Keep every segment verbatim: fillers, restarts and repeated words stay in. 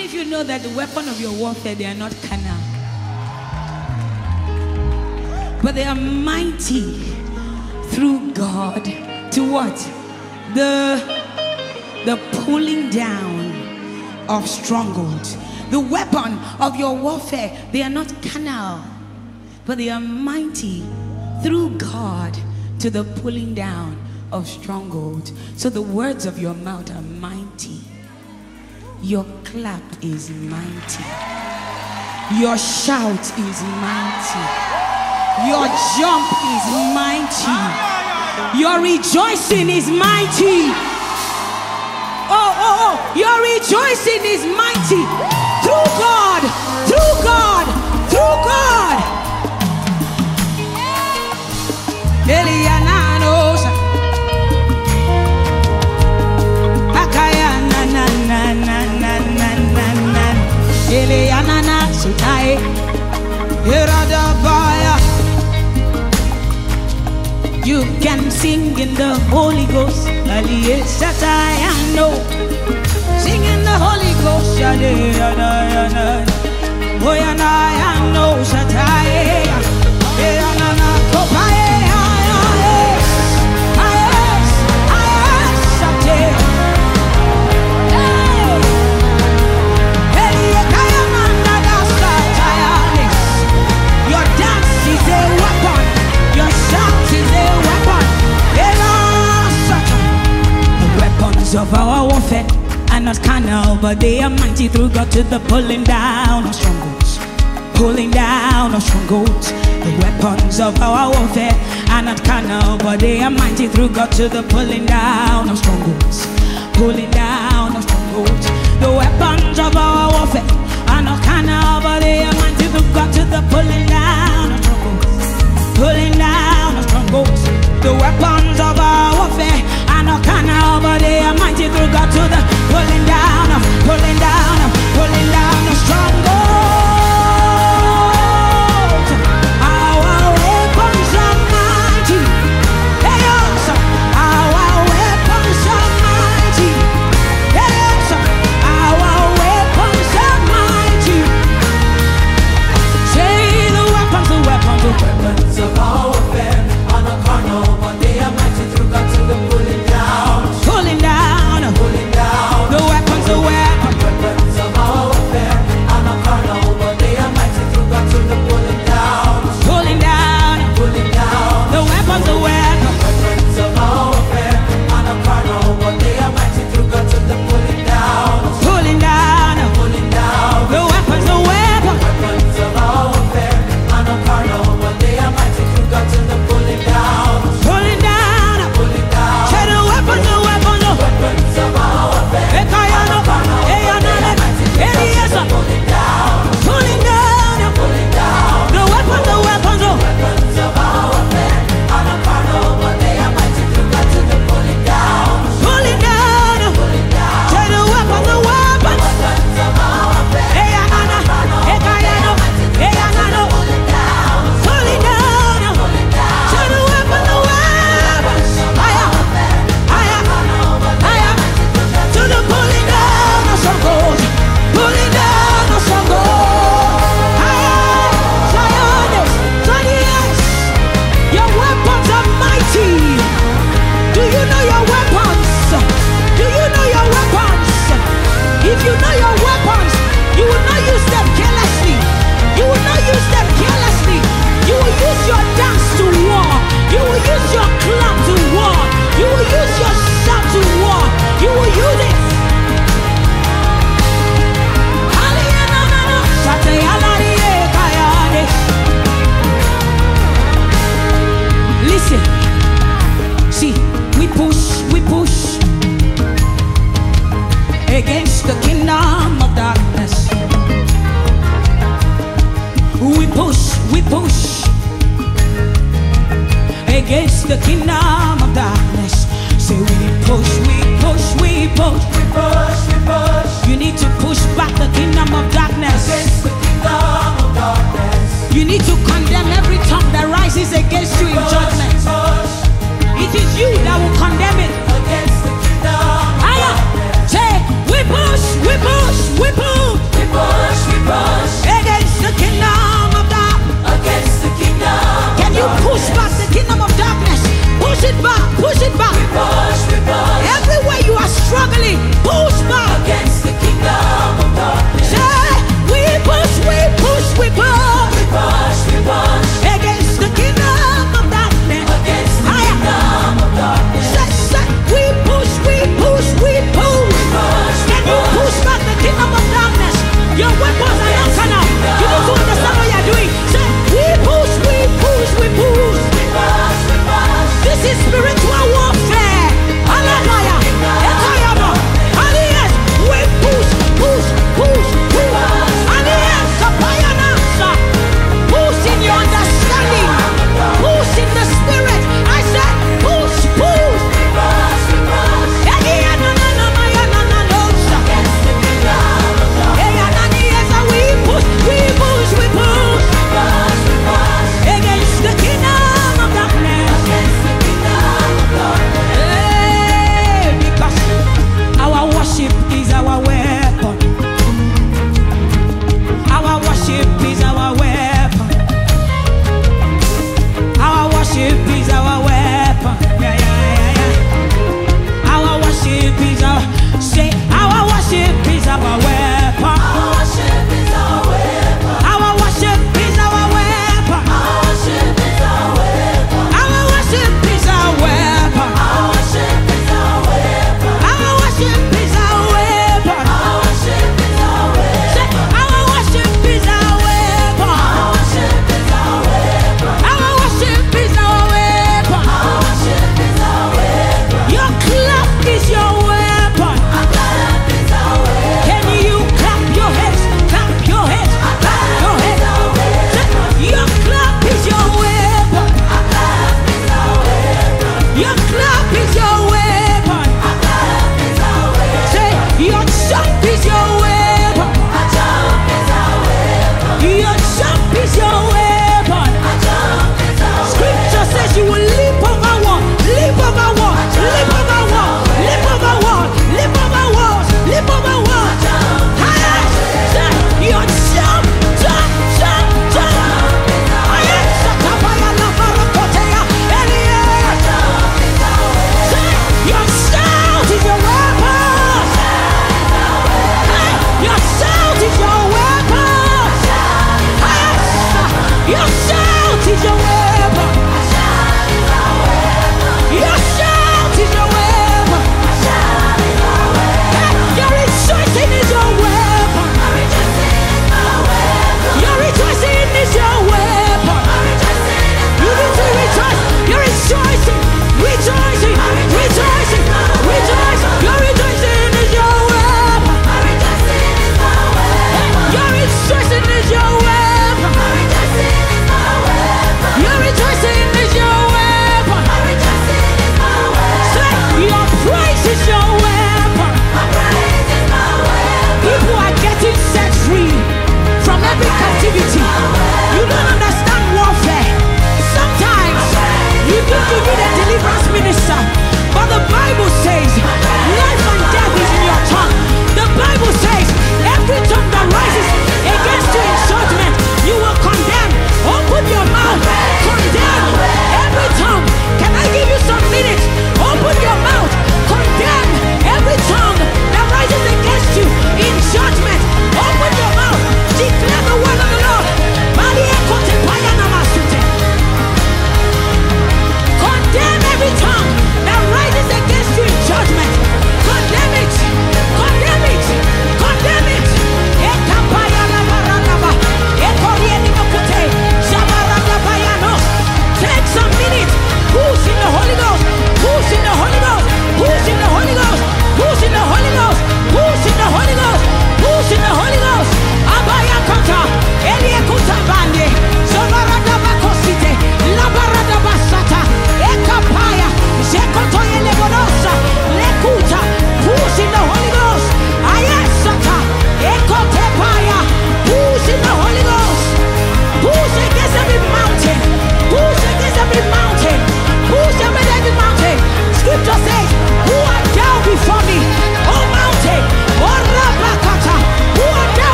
many of you know that the weapon of your warfare, they are not carnal, but they are mighty through God to what? The, the pulling down of strongholds. The weapon of your warfare, they are not carnal, but they are mighty through God to the pulling down of strongholds. So the words of your mouth are mighty. Your clap is mighty. Your shout is mighty. Your jump is mighty. Your rejoicing is mighty. Oh, oh, oh, your rejoicing is mighty. Through God, through God, through God. Eliananos. Akaya na na na na na na na na. Elianana sutai. Iradabaya. You can sing in the Holy Ghost. Sing in the Holy Ghost. Your dance is a weapon. Your shout is a weapon. The weapons of our warfare are not carnal, but they are mighty through God to the pulling down of strongholds. Pulling down of strongholds. The weapons of our warfare are not carnal, but they are mighty through God to the pulling down of strongholds. Pulling down of strongholds. The weapons of our warfare are not carnal, but they are mighty through God to the pulling down of strongholds. Pulling down of strongholds. The weapons of our warfare are not carnal, but they are mighty through God to the pulling down of, pulling down of, pulling down of strongholds. Our weapons are mighty. Hey, also, our weapons are mighty. Hey, also, our weapons are mighty. Say the weapons, the weapons, the weapons of our warfare are not carnal, but they are mighty through God to the pulling down. Pulling down, pulling down. The weapons, the weapons, weapons of our warfare are not carnal, but they are mighty through God to the pulling down. Pulling down, pulling down. The weapons, the weapons, weapons of our warfare are not carnal, but they are mighty through God to the pulling down. Pulling down, pulling down. The weapons, the weapons, weapons of our warfare are not carnal, but they are mighty through God to the pulling down. Pulling down, pulling down. Say the weapons, the weapons, the weapons of our warfare are not carnal, but they are mighty through God to the pulling down. Pulling down, pulling down. The weapons, the weapons, the weapons of our warfare are not carnal, but they are mighty through God to the pulling down. Pulling down, pulling down. Say the weapons, the weapons, weapons of our warfare are not carnal, but they are mighty through God to the pulling down. Pulling down, pulling down. Say the weapons, the weapons of our warfare are not carnal, but they are mighty through God to the pulling down of strongholds. Pulling down of strongholds. Zionis, Zionis, your weapons are mighty. Do you know your weapons? Do you know your weapons? If you know your weapons, you will not use them carelessly. You will not use them carelessly. You will use your dance to war. You will use your clap to war. You will use your shout to war. You will use it. Listen, see, we push, we push against the kingdom of darkness. We push, we push against the kingdom of darkness. Say we push, we push, we push, we push, we push. You need to push back the kingdom of darkness. Against the kingdom of darkness. You need to condemn every tongue that rises against you in judgment. It is you that will condemn it. Against the kingdom of darkness. Say we push, we push, we push.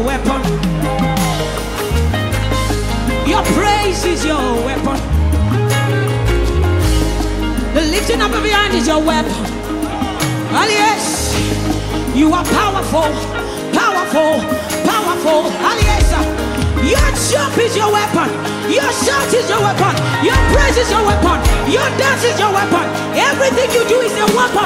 your weapon. Your praise is your weapon. The lifting up of your hand is your weapon. Oh yes, you are powerful, powerful, powerful. Oh yes, your jump is your weapon. Your shout is your weapon. Your praise is your weapon. Your dance is your weapon. Everything you do is a weapon.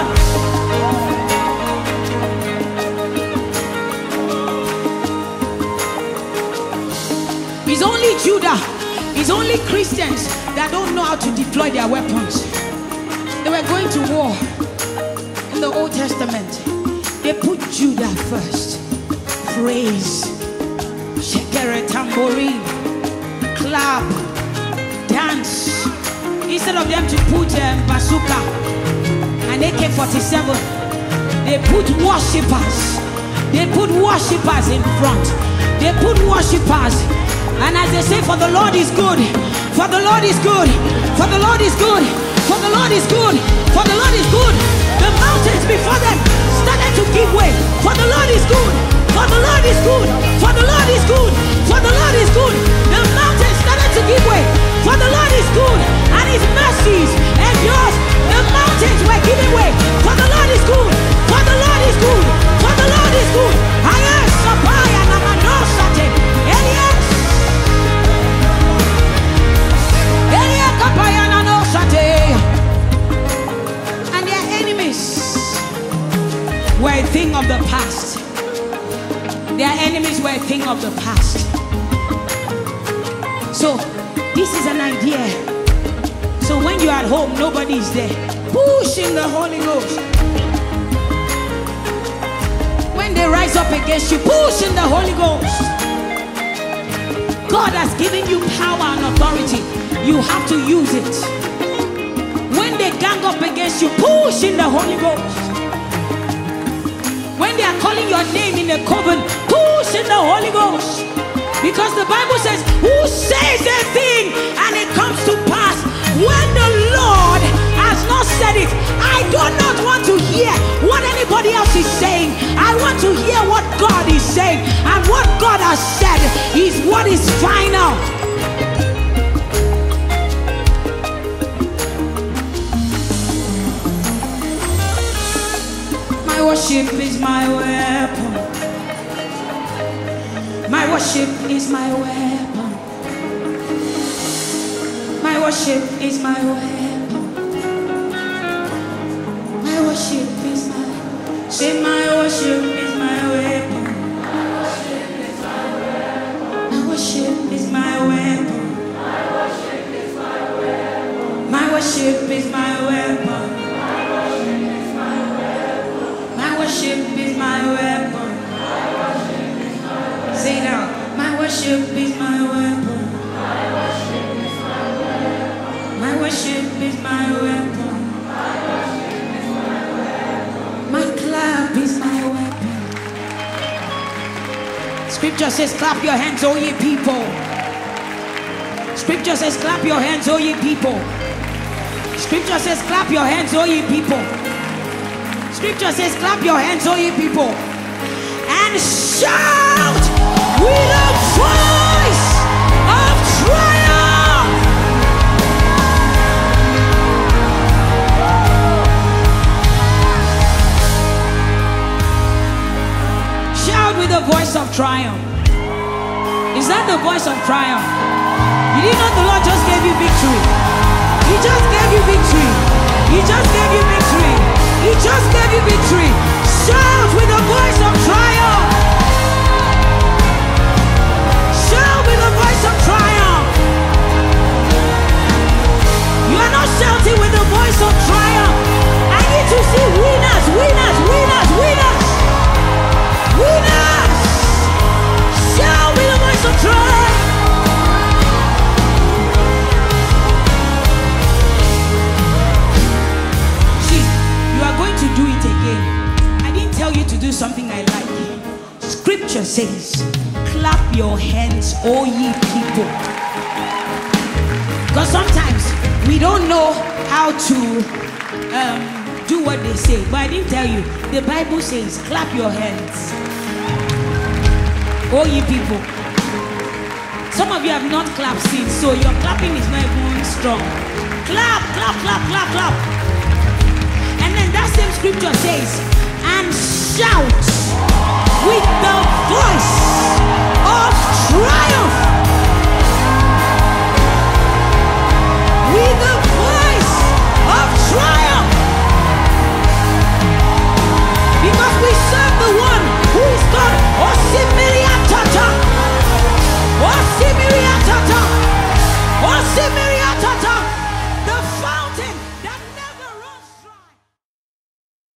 It's only Judah, it's only Christians that don't know how to deploy their weapons. They were going to war in the Old Testament. They put Judah first. Praise, shekere, tambourine, clap, dance. Instead of them to put um, bazooka and A K forty-seven, they put worshippers. They put worshippers in front. They put worshippers. And as they say, for the Lord is good, for the Lord is good, for the Lord is good, for the Lord is good, for the Lord is good. The mountains before them started to give way. For the Lord is good, for the Lord is good, for the Lord is good, for the Lord is good. The mountains started to give way. For the Lord is good, and his mercies endures. The mountains were giving way. For the Lord is good, for the Lord is good, for the Lord is good. Ayes, Sapaya, Namanosate, Elias. And their enemies were a thing of the past. Their enemies were a thing of the past. So this is an idea. So when you're at home, nobody is there. Push in the Holy Ghost. When they rise up against you, push in the Holy Ghost. God has given you power and authority. You have to use it. When they gang up against you, push in the Holy Ghost. When they are calling your name in a coven, push in the Holy Ghost. Because the Bible says, who says a thing and it comes to pass when the Lord has not said it? I do not want to hear what anybody else is saying. I want to hear what God is saying. And what God has said is what is final. My worship is my weapon. My worship is my weapon. My worship is my weapon. My worship is my. Say my worship is my weapon. My worship is my weapon. My worship is my weapon. My worship is my weapon. Say now, my worship is my weapon. My worship is my weapon. My clap is my weapon. Scripture says, clap your hands, O ye people. Scripture says, clap your hands, O ye people. Scripture says, clap your hands, O ye people. Scripture says, clap your hands, O ye people, and shout with a voice of triumph. Shout with a voice of triumph. Is that the voice of triumph? You didn't know the Lord just gave you victory. He just gave you victory. He just gave you victory. He just gave you victory. Shout with a voice of triumph. Shout with a voice of triumph. You are not shouting with a voice of triumph. I need to see winners, winners, winners, winners. Winners. Shout with a voice of triumph. Do it again. I didn't tell you to do something I like. Scripture says, clap your hands, O ye people. Because sometimes we don't know how to um, do what they say. But I didn't tell you. The Bible says, clap your hands. Oh, you people. Some of you have not clapped since, so your clapping is not even strong. Clap, clap, clap, clap, clap. And then that same scripture says, and shout with the voice